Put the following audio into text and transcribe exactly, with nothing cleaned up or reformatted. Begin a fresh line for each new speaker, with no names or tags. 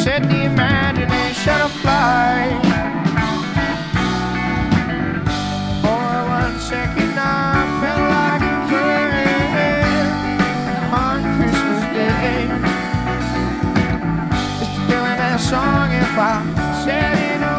set the imagination afloat. For one second I felt like a king on Christmas Day. Just doing that song if I said it all.